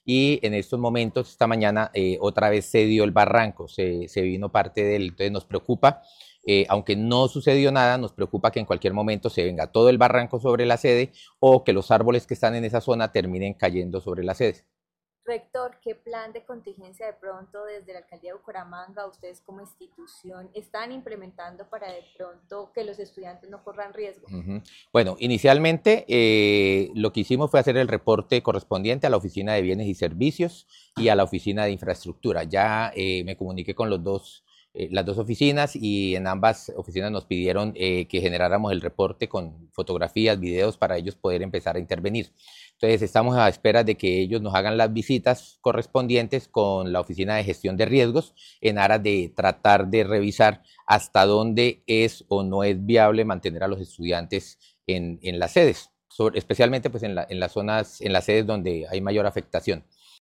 y en estos momentos, esta mañana, otra vez se dio el barranco, se vino parte de él, entonces nos preocupa. Aunque no sucedió nada, nos preocupa que en cualquier momento se venga todo el barranco sobre la sede o que los árboles que están en esa zona terminen cayendo sobre la sede. Rector, ¿qué plan de contingencia de pronto desde la alcaldía de Bucaramanga, ustedes como institución, están implementando para de pronto que los estudiantes no corran riesgo? Ujú. Bueno, inicialmente lo que hicimos fue hacer el reporte correspondiente a la Oficina de Bienes y Servicios y a la Oficina de Infraestructura. Ya me comuniqué con las dos oficinas y en ambas oficinas nos pidieron que generáramos el reporte con fotografías, videos para ellos poder empezar a intervenir. Entonces estamos a espera de que ellos nos hagan las visitas correspondientes con la Oficina de Gestión de Riesgos en aras de tratar de revisar hasta dónde es o no es viable mantener a los estudiantes en las sedes, especialmente pues en las zonas, en las sedes donde hay mayor afectación.